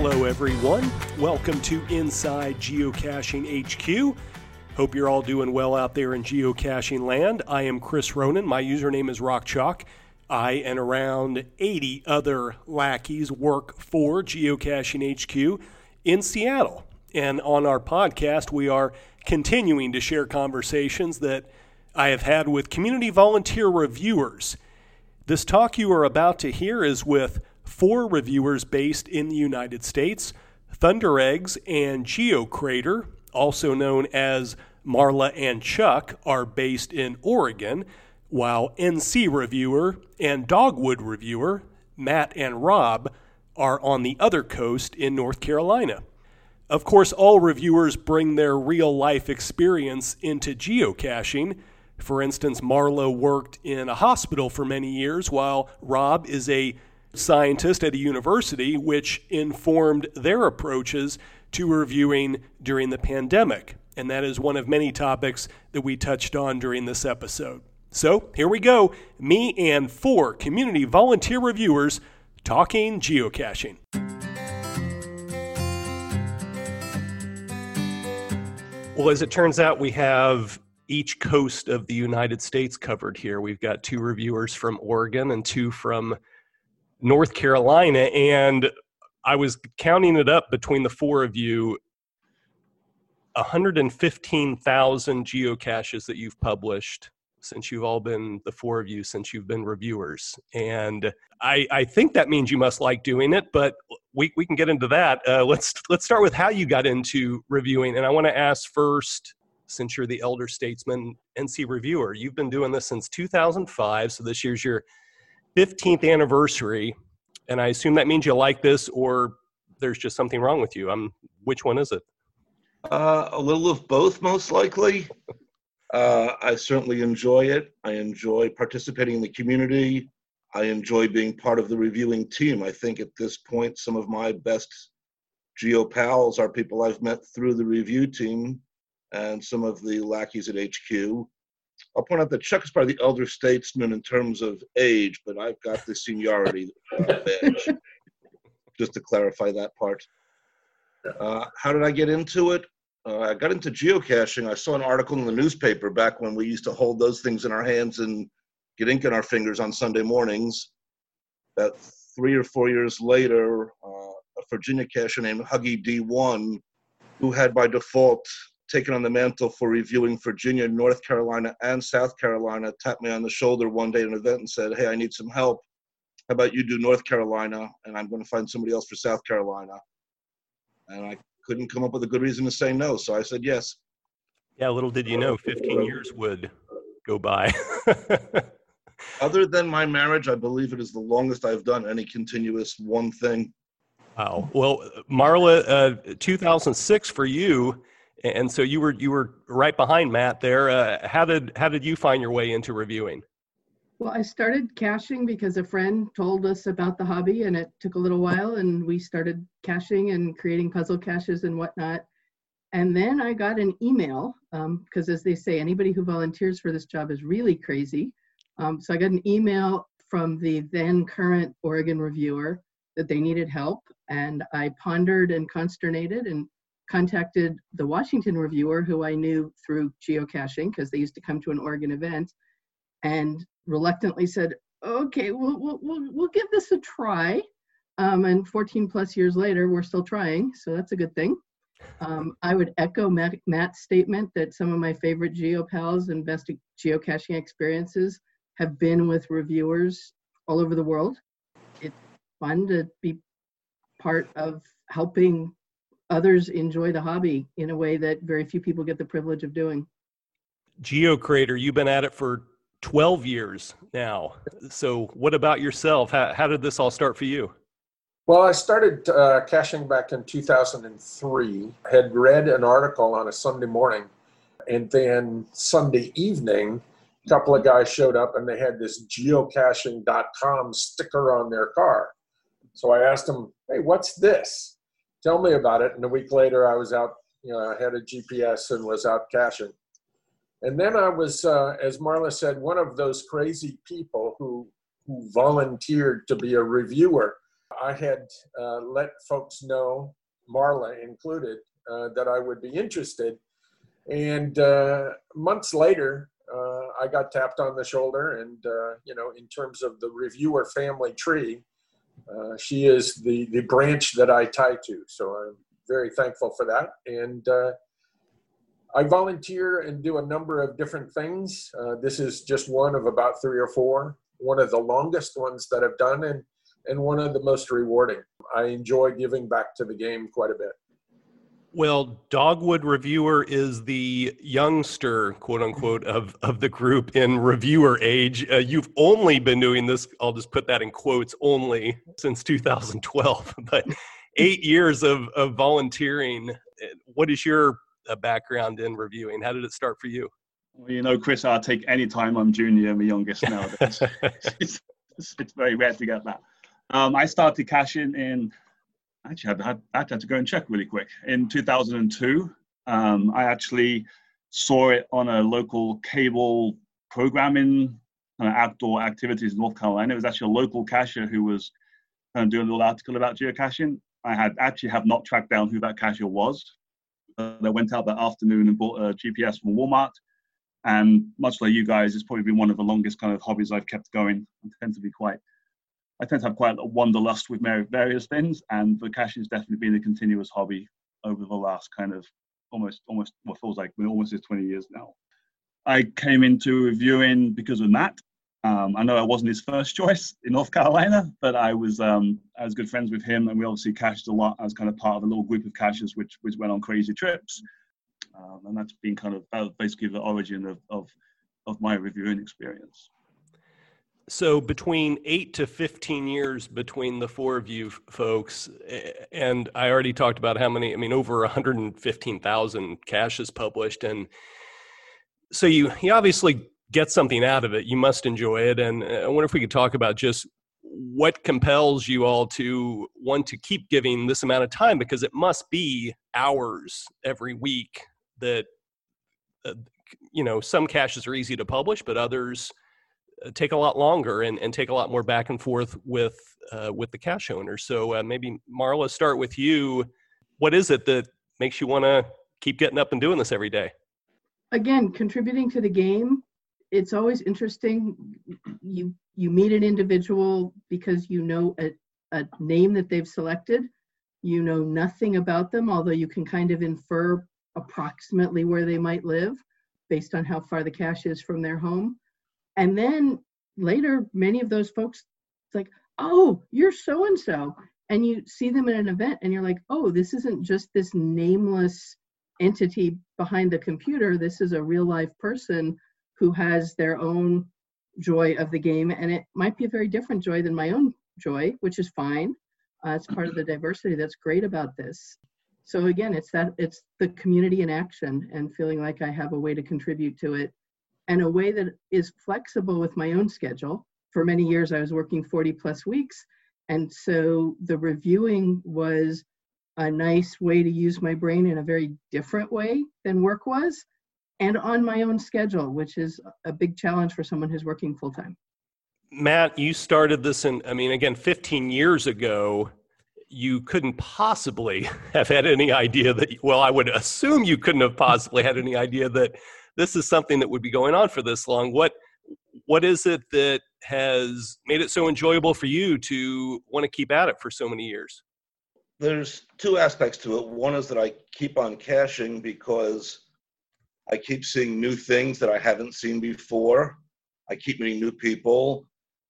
Hello everyone, welcome to Inside Geocaching HQ. Hope you're all doing well out there in geocaching land. I am Chris Ronan, my username is RockChalk. I and around 80 other lackeys work for Geocaching HQ in Seattle. And on our podcast, we are continuing to share conversations that I have had with community volunteer reviewers. This talk you are about to hear is with 4 reviewers based in the United States. Thunder Eggs and GeoCrater, also known as Marla and Chuck, are based in Oregon, while NC Reviewer and Dogwood Reviewer, Matt and Rob, are on the other coast in North Carolina. Of course, all reviewers bring their real-life experience into geocaching. For instance, Marla worked in a hospital for many years, while Rob is a scientist at a university, which informed their approaches to reviewing during the pandemic. And that is one of many topics that we touched on during this episode. So here we go, me and 4 community volunteer reviewers talking geocaching. Well, as it turns out, we have each coast of the United States covered here. We've got 2 reviewers from Oregon and 2 from North Carolina, and I was counting it up between the 4 of you, 115,000 geocaches that you've published since you've all been, the 4 of you, since you've been reviewers. And I think that means you must like doing it, but we can get into that. Let's start with how you got into reviewing. And I want to ask first, since you're the elder statesman, NC Reviewer, you've been doing this since 2005, so this year's your 15th anniversary. And I assume that means you like this, or there's just something wrong with you. Which one is it? A little of both, most likely. I certainly enjoy it. I enjoy participating in the community. I enjoy being part of the reviewing team. I think at this point, some of my best geo pals are people I've met through the review team and some of the lackeys at HQ. I'll point out that Chuck is probably the elder statesman in terms of age, but I've got the seniority badge, just to clarify that part. How did I get into it? I got into geocaching. I saw an article in the newspaper back when we used to hold those things in our hands and get ink in our fingers on Sunday mornings. About 3 or 4 years later, a Virginia cacher named Huggy D1, who had by default taken on the mantle for reviewing Virginia, North Carolina, and South Carolina, tapped me on the shoulder one day at an event and said, "Hey, I need some help. How about you do North Carolina, and I'm going to find somebody else for South Carolina?" And I couldn't come up with a good reason to say no, so I said yes. Yeah, little did you know, 15 years would go by. Other than my marriage, I believe it is the longest I've done any continuous one thing. Wow. Well, Marla, 2006 for you, and so you were right behind Matt there. How did you find your way into reviewing? Well, I started caching because a friend told us about the hobby, and it took a little while, and we started caching and creating puzzle caches and whatnot. And then I got an email, because as they say, anybody who volunteers for this job is really crazy. So I got an email from the then current Oregon reviewer that they needed help, and I pondered and consternated and contacted the Washington reviewer, who I knew through geocaching because they used to come to an Oregon event, and reluctantly said, "Okay, we'll give this a try." And 14 plus years later, we're still trying, so that's a good thing. I would echo Matt's statement that some of my favorite geopals and best geocaching experiences have been with reviewers all over the world. It's fun to be part of helping others enjoy the hobby in a way that very few people get the privilege of doing. GeoCrater, you've been at it for 12 years now. So what about yourself? How did this all start for you? Well, I started caching back in 2003. I had read an article on a Sunday morning, and then Sunday evening, a couple of guys showed up and they had this geocaching.com sticker on their car. So I asked them, "Hey, what's this? Tell me about it." And a week later, I was out, I had a GPS and was out caching. And then I was, as Marla said, one of those crazy people who volunteered to be a reviewer. I had let folks know, Marla included, that I would be interested. And months later, I got tapped on the shoulder, and in terms of the reviewer family tree, she is the branch that I tie to. So I'm very thankful for that. And I volunteer and do a number of different things. This is just one of about 3 or 4, one of the longest ones that I've done, and one of the most rewarding. I enjoy giving back to the game quite a bit. Well, Dogwood Reviewer is the youngster, quote unquote, of the group in reviewer age. You've only been doing this, I'll just put that in quotes, only since 2012, but 8 years of volunteering. What is your background in reviewing? How did it start for you? Well, Chris, I'll take any time I'm junior, I'm the youngest nowadays. it's very rare to get that. I started cashing in, actually I had to go and check really quick. In 2002, I actually saw it on a local cable programming outdoor activities in North Carolina. It was actually a local cacher who was doing a little article about geocaching. I have not tracked down who that cacher was. I went out that afternoon and bought a GPS from Walmart. And much like you guys, it's probably been one of the longest kind of hobbies I've kept going. I tend to have quite a wanderlust with various things, and the caching has definitely been a continuous hobby over the last kind of almost what feels like almost 20 years now. I came into reviewing because of Matt. I know I wasn't his first choice in North Carolina, but I was good friends with him, and we obviously cached a lot as kind of part of a little group of cachers which went on crazy trips. And that's been kind of basically the origin of my reviewing experience. So between 8 to 15 years between the 4 of you folks, and I already talked about how many, over 115,000 caches published. And so you obviously get something out of it. You must enjoy it. And I wonder if we could talk about just what compels you all to want to keep giving this amount of time, because it must be hours every week that, some caches are easy to publish, but others take a lot longer and take a lot more back and forth with the cache owner. So maybe Marla, start with you. What is it that makes you want to keep getting up and doing this every day? Again, contributing to the game. It's always interesting. You meet an individual because you know a name that they've selected. You know nothing about them, although you can kind of infer approximately where they might live based on how far the cache is from their home. And then later, many of those folks, it's like, oh, you're so-and-so. And you see them at an event and you're like, oh, this isn't just this nameless entity behind the computer. This is a real life person who has their own joy of the game. And it might be a very different joy than my own joy, which is fine. It's part of the diversity that's great about this. So again, it's the community in action and feeling like I have a way to contribute to it, and a way that is flexible with my own schedule. For many years, I was working 40 plus weeks. And so the reviewing was a nice way to use my brain in a very different way than work was, and on my own schedule, which is a big challenge for someone who's working full time. Matt, you started this in, 15 years ago. You couldn't possibly have had any idea that, I would assume you couldn't have possibly had any idea that this is something that would be going on for this long. What is it that has made it so enjoyable for you to want to keep at it for so many years? There's 2 aspects to it. One is that I keep on caching because I keep seeing new things that I haven't seen before. I keep meeting new people,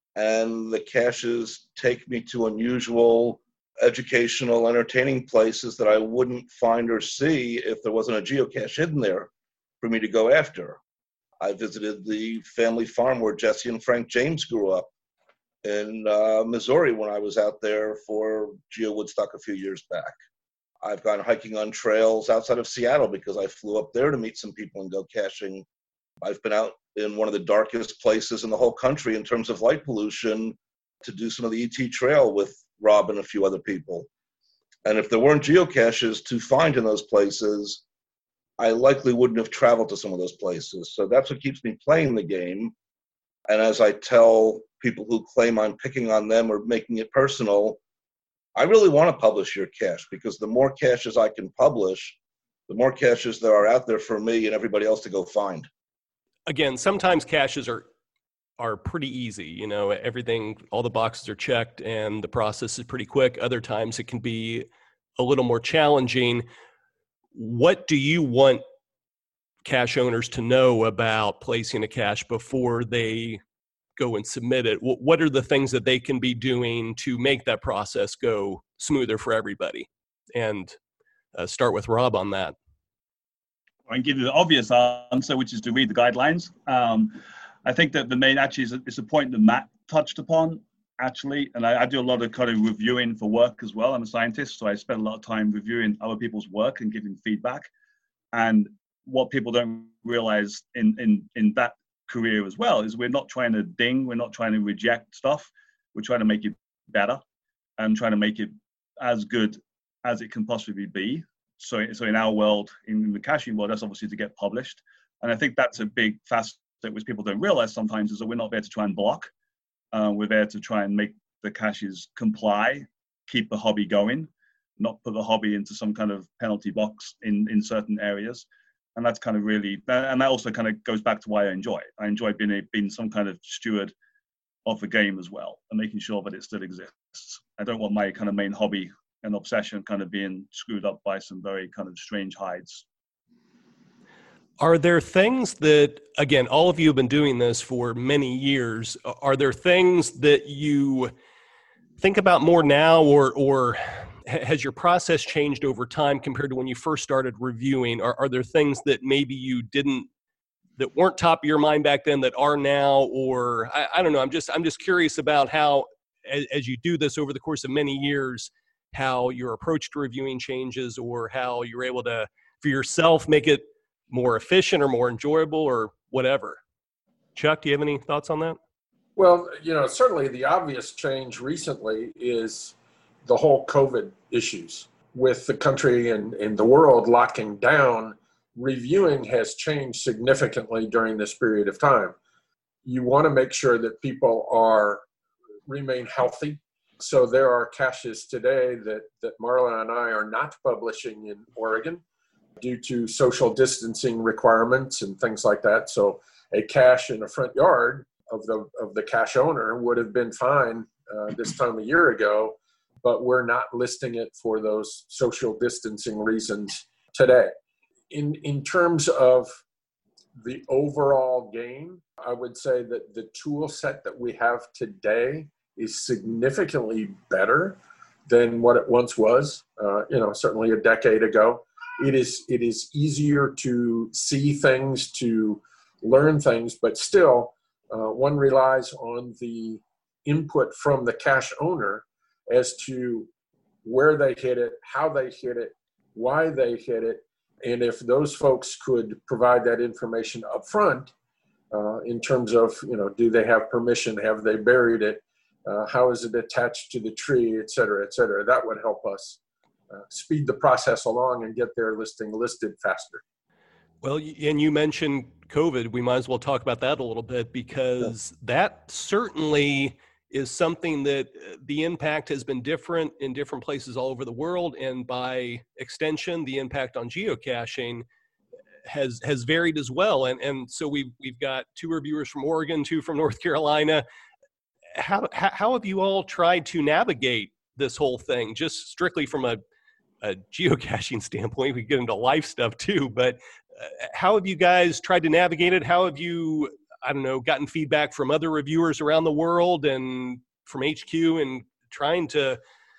and the caches take me to unusual, educational, entertaining places that I wouldn't find or see if there wasn't a geocache hidden there for me to go after. I visited the family farm where Jesse and Frank James grew up in Missouri when I was out there for Geo Woodstock a few years back. I've gone hiking on trails outside of Seattle because I flew up there to meet some people and go caching. I've been out in one of the darkest places in the whole country in terms of light pollution to do some of the ET trail with Rob and a few other people. And if there weren't geocaches to find in those places, I likely wouldn't have traveled to some of those places. So that's what keeps me playing the game. And as I tell people who claim I'm picking on them or making it personal, I really want to publish your cache, because the more caches I can publish, the more caches there are out there for me and everybody else to go find. Again, sometimes caches are pretty easy. You know, everything, all the boxes are checked and the process is pretty quick. Other times it can be a little more challenging. What do you want cache owners to know about placing a cache before they go and submit it? What are the things that they can be doing to make that process go smoother for everybody? And start with Rob on that. I can give you the obvious answer, which is to read the guidelines. I think that the main actually is a point that Matt touched upon, actually, and I do a lot of kind of reviewing for work as well. I'm a scientist, so I spend a lot of time reviewing other people's work and giving feedback. And what people don't realize in that career as well is we're not trying to ding, we're not trying to reject stuff. We're trying to make it better and trying to make it as good as it can possibly be. So in our world, in the caching world, that's obviously to get published. And I think that's a big facet which people don't realize sometimes, is that we're not there to try and block. We're there to try and make the caches comply, keep the hobby going, not put the hobby into some kind of penalty box in certain areas. And that's kind of really, and that also kind of goes back to why I enjoy it. I enjoy being some kind of steward of the game as well, and making sure that it still exists. I don't want my kind of main hobby and obsession kind of being screwed up by some very kind of strange hides. Are there things that, again, all of you have been doing this for many years, are there things that you think about more now, or has your process changed over time compared to when you first started reviewing? Are there things that maybe you didn't, that weren't top of your mind back then that are now? Or I don't know, I'm just curious about how, as you do this over the course of many years, how your approach to reviewing changes, or how you're able to, for yourself, make it more efficient or more enjoyable or whatever. Chuck, do you have any thoughts on that? Well, certainly the obvious change recently is the whole COVID issues. With the country and the world locking down, reviewing has changed significantly during this period of time. You want to make sure that people remain healthy. So there are caches today that Marla and I are not publishing in Oregon due to social distancing requirements and things like that. So a cache in a front yard of the cache owner would have been fine this time a year ago, but we're not listing it for those social distancing reasons today. In terms of the overall game, I would say that the tool set that we have today is significantly better than what it once was, certainly a decade ago. It is easier to see things, to learn things, but still one relies on the input from the cache owner as to where they hit it, how they hit it, why they hit it. And if those folks could provide that information up front in terms of, do they have permission? Have they buried it? How is it attached to the tree, et cetera, that would help us speed the process along and get their listing listed faster. Well, and you mentioned COVID. We might as well talk about that a little bit, because that certainly is something that the impact has been different in different places all over the world. And by extension, the impact on geocaching has varied as well. And so we've got 2 reviewers from Oregon, 2 from North Carolina. How have you all tried to navigate this whole thing, just strictly from a geocaching standpoint? We get into life stuff too, but how have you guys tried to navigate it? How have you, gotten feedback from other reviewers around the world and from HQ, and trying to,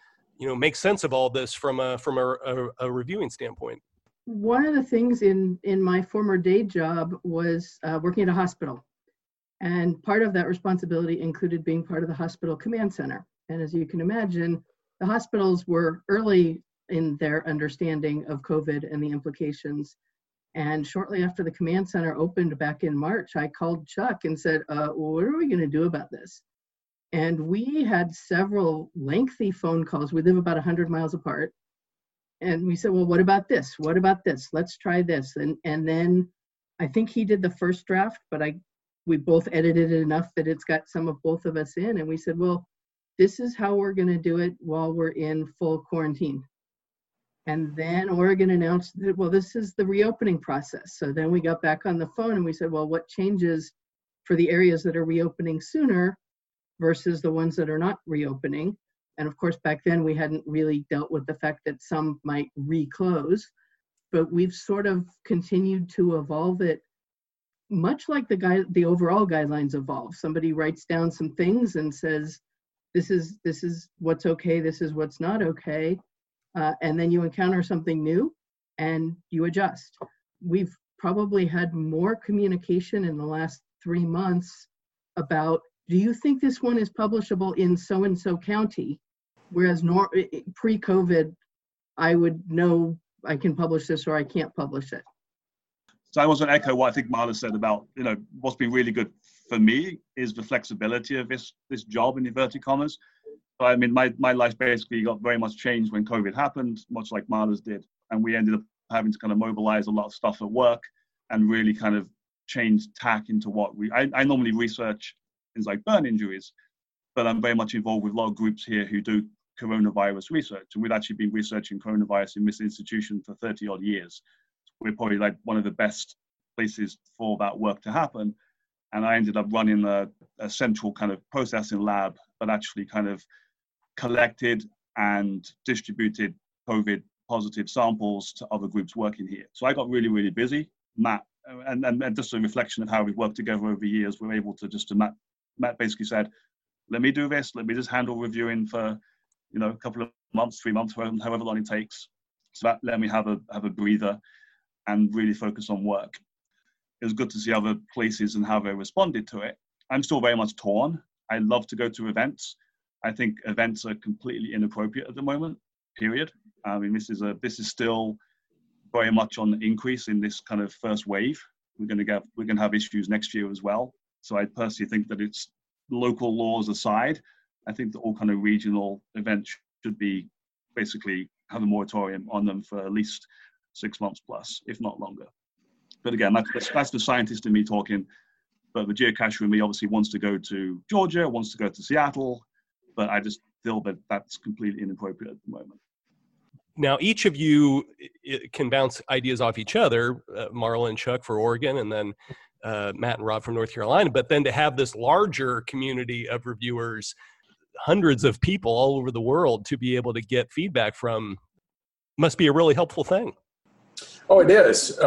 make sense of all this from a reviewing standpoint? One of the things in my former day job was working at a hospital. And part of that responsibility included being part of the hospital command center. And as you can imagine, the hospitals were early in their understanding of COVID and the implications. And shortly after the command center opened back in March, I called Chuck and said, what are we going to do about this? And we had several lengthy phone calls. We live about 100 miles apart. And we said, well, what about this? What about this? Let's try this. And then I think he did the first draft, but we both edited it enough that it's got some of both of us in. And we said, well, this is how we're going to do it while we're in full quarantine. And then Oregon announced that, well, this is the reopening process. So then we got back on the phone and we said, well, what changes for the areas that are reopening sooner versus the ones that are not reopening? And of course, back then we hadn't really dealt with the fact that some might reclose, but we've sort of continued to evolve it, much like the overall guidelines evolve. Somebody writes down some things and says, this is what's okay, this is what's not okay. And then you encounter something new and you adjust. We've probably had more communication in the last 3 months about, do you think this one is publishable in so-and-so county? Whereas pre-COVID, I would know I can publish this or I can't publish it. So I was going to echo what I think Marla said about, what's been really good for me is the flexibility of this job in inverted commas. So, I mean, my life basically got very much changed when COVID happened, much like Marla's did. And we ended up having to kind of mobilize a lot of stuff at work and really kind of change tack into what I normally research things like burn injuries, but I'm very much involved with a lot of groups here who do coronavirus research. And we've actually been researching coronavirus in this institution for 30 odd years. We're probably like one of the best places for that work to happen. And I ended up running a central kind of processing lab, but actually kind of collected and distributed COVID positive samples to other groups working here. So I got really, really busy. Matt, and just a reflection of how we've worked together over the years, we're able to Matt basically said, let me do this, let me just handle reviewing for, a couple of months, 3 months, however long it takes. So that let me have a breather and really focus on work. It was good to see other places and how they responded to it. I'm still very much torn. I love to go to events. I think events are completely inappropriate at the moment, period. I mean, this is still very much on the increase in this kind of first wave. We're going to have issues next year as well. So I personally think that it's local laws aside, I think that all kind of regional events should be basically have a moratorium on them for at least 6 months plus, if not longer. But again, that's the scientist in me talking. But the geocacher in me obviously wants to go to Georgia, wants to go to Seattle, but I just feel that that's completely inappropriate at the moment. Now, each of you can bounce ideas off each other, Marla and Chuck for Oregon, and then Matt and Rob from North Carolina. But then to have this larger community of reviewers, hundreds of people all over the world to be able to get feedback from must be a really helpful thing. Oh, it is.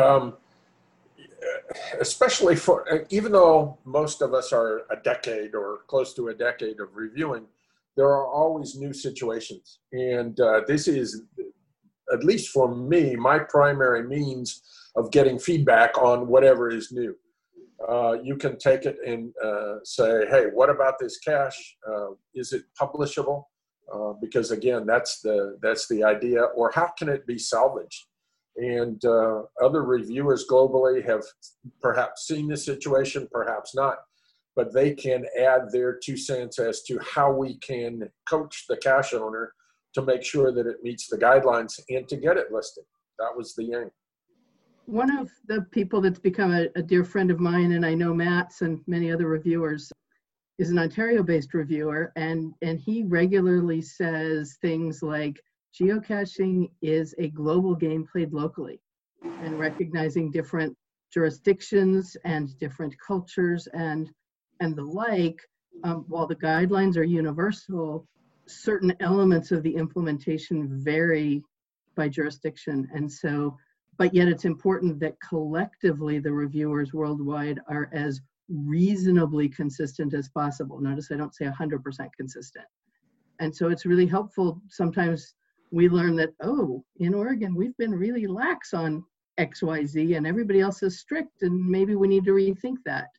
Especially even though most of us are a decade or close to a decade of reviewing, there are always new situations. And this is, at least for me, my primary means of getting feedback on whatever is new. You can take it and say, hey, what about this cache? Is it publishable? Because again, that's the idea. Or how can it be salvaged? And other reviewers globally have perhaps seen this situation, perhaps not, but they can add their 2 cents as to how we can coach the cache owner to make sure that it meets the guidelines and to get it listed. That was the aim. One of the people that's become a dear friend of mine, and I know Matt's and many other reviewers, is an Ontario-based reviewer, and he regularly says things like, geocaching is a global game played locally, and recognizing different jurisdictions and different cultures and the like, while the guidelines are universal, certain elements of the implementation vary by jurisdiction. And so, but yet it's important that collectively the reviewers worldwide are as reasonably consistent as possible. Notice I don't say 100% consistent. And so it's really helpful. Sometimes we learn that, oh, in Oregon, we've been really lax on XYZ and everybody else is strict and maybe we need to rethink that.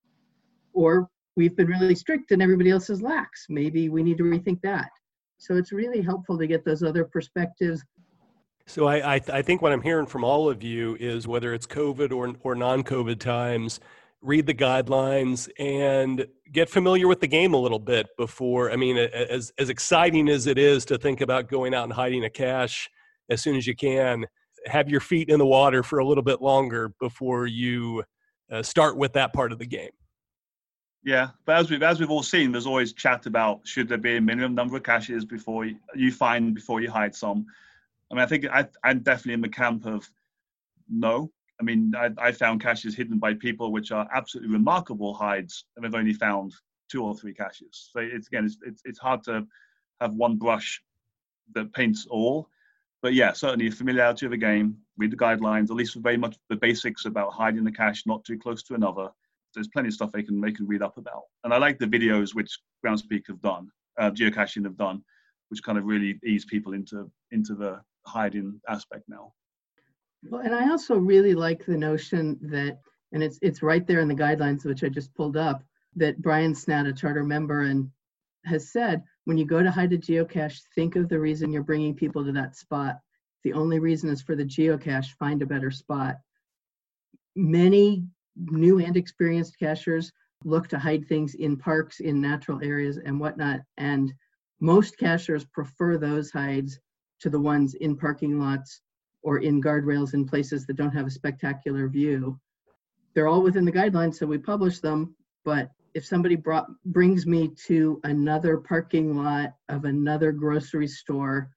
Or we've been really strict and everybody else is lax. Maybe we need to rethink that. So it's really helpful to get those other perspectives. So I think what I'm hearing from all of you is whether it's COVID or non-COVID times, read the guidelines and get familiar with the game a little bit before. I mean, as exciting as it is to think about going out and hiding a cache as soon as you can, have your feet in the water for a little bit longer before you start with that part of the game. Yeah, but as we've all seen, there's always chat about should there be a minimum number of caches before you find before you hide some. I mean, I think I'm definitely in the camp of no. I mean, I found caches hidden by people which are absolutely remarkable hides, and they've only found 2 or 3 caches. So it's hard to have one brush that paints all. But yeah, certainly familiarity of the game, read the guidelines, at least very much the basics about hiding the cache not too close to another. There's plenty of stuff they can read up about. And I like the videos which Groundspeak have done, geocaching have done, which kind of really ease people into the hiding aspect now. Well, and I also really like the notion that, and it's right there in the guidelines, which I just pulled up, that Brian Snatt, a charter member, and has said, when you go to hide a geocache, think of the reason you're bringing people to that spot. The only reason is for the geocache, find a better spot. Many new and experienced cachers look to hide things in parks, in natural areas and whatnot. And most cachers prefer those hides to the ones in parking lots or in guardrails in places that don't have a spectacular view. They're all within the guidelines, so we publish them. But if somebody brings me to another parking lot of another grocery store,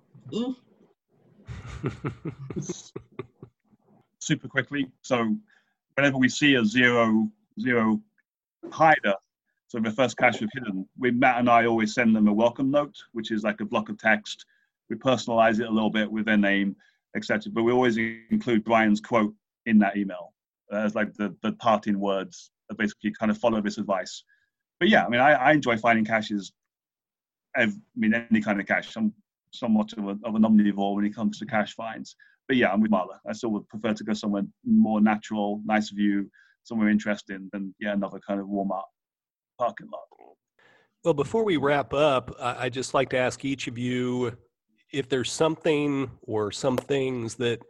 Super quickly. So whenever we see a zero hider, so the first cache we've hidden, Matt and I always send them a welcome note, which is like a block of text. We personalize it a little bit with their name, etc. But we always include Brian's quote in that email as like the parting words that basically kind of follow this advice. But yeah, I mean, I enjoy finding caches. I mean, any kind of cache. I'm somewhat of an omnivore when it comes to cache finds. But yeah, I'm with Marla. I still would prefer to go somewhere more natural, nice view, somewhere interesting than another kind of Walmart parking lot. Well, before we wrap up, I'd just like to ask each of you if there's something or some things that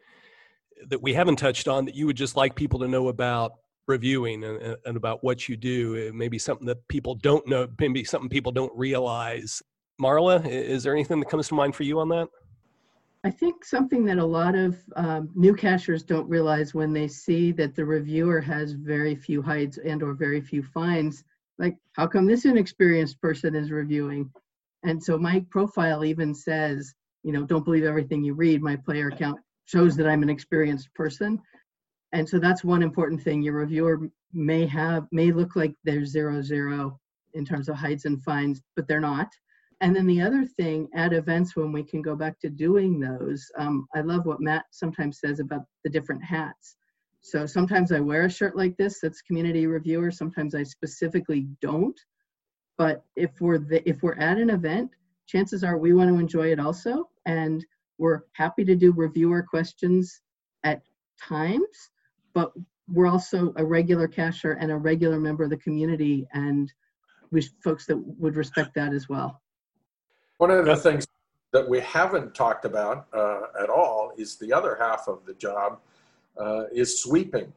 we haven't touched on that you would just like people to know about reviewing and about what you do. Maybe something that people don't know, maybe something people don't realize. Marla, is there anything that comes to mind for you on that? I think something that a lot of new cachers don't realize when they see that the reviewer has very few hides and or very few finds, like, how come this inexperienced person is reviewing? And so my profile even says, don't believe everything you read. My player count shows that I'm an experienced person. And so that's one important thing. Your reviewer may look like they're 0-0 in terms of hides and finds, but they're not. And then the other thing, at events when we can go back to doing those, I love what Matt sometimes says about the different hats. So sometimes I wear a shirt like this that's community reviewer. Sometimes I specifically don't. But if we're at an event, chances are we want to enjoy it also. And we're happy to do reviewer questions at times, but we're also a regular cacher and a regular member of the community, and folks that would respect that as well. One of the things that we haven't talked about at all is the other half of the job is sweeping.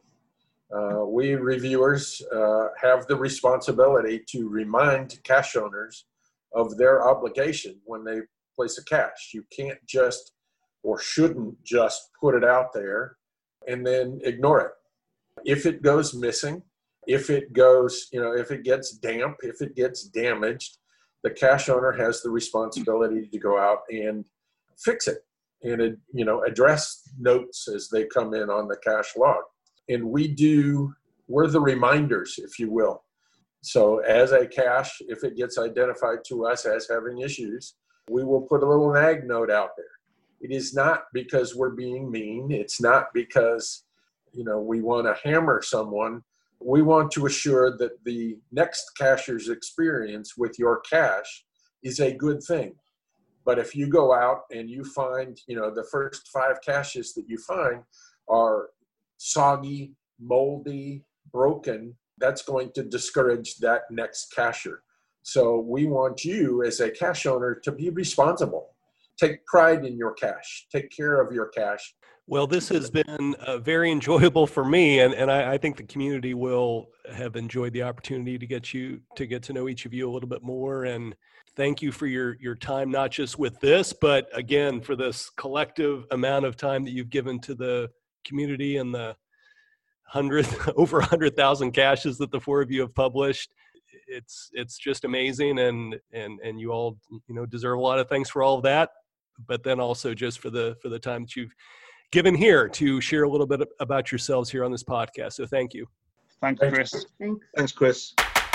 We reviewers have the responsibility to remind cache owners of their obligation when they place a cache. You can't just or shouldn't just put it out there and then ignore it. If it goes missing, if it goes, if it gets damp, if it gets damaged, the cache owner has the responsibility to go out and fix it and, address notes as they come in on the cache log. And we're the reminders, if you will. So as a cache, if it gets identified to us as having issues, we will put a little nag note out there. It is not because we're being mean. It's not because, we want to hammer someone. We want to assure that the next cacher's experience with your cache is a good thing. But if you go out and you find, the first 5 caches that you find are soggy, moldy, broken, that's going to discourage that next cacher. So we want you as a cache owner to be responsible. Take pride in your cache. Take care of your cache. Well, this has been very enjoyable for me, and I think the community will have enjoyed the opportunity to get to know each of you a little bit more. And thank you for your time, not just with this, but again, for this collective amount of time that you've given to the community and the over 100,000 caches that the 4 of you have published. it's just amazing, and you all deserve a lot of thanks for all of that, but then also just for the time that you've given here to share a little bit about yourselves here on this podcast. So thank you. Thanks, Chris. Thanks, Chris.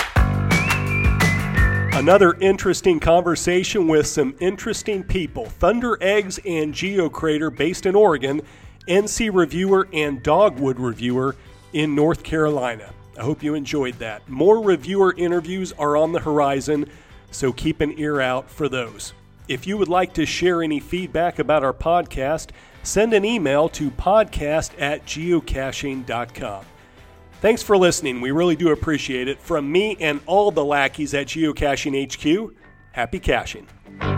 Another interesting conversation with some interesting people. Thunder Eggs and GeoCrater, based in Oregon, NC Reviewer and Dogwood Reviewer in North Carolina. I hope you enjoyed that. More reviewer interviews are on the horizon, so keep an ear out for those. If you would like to share any feedback about our podcast, send an email to podcast@geocaching.com. Thanks for listening. We really do appreciate it. From me and all the lackeys at Geocaching HQ, happy caching.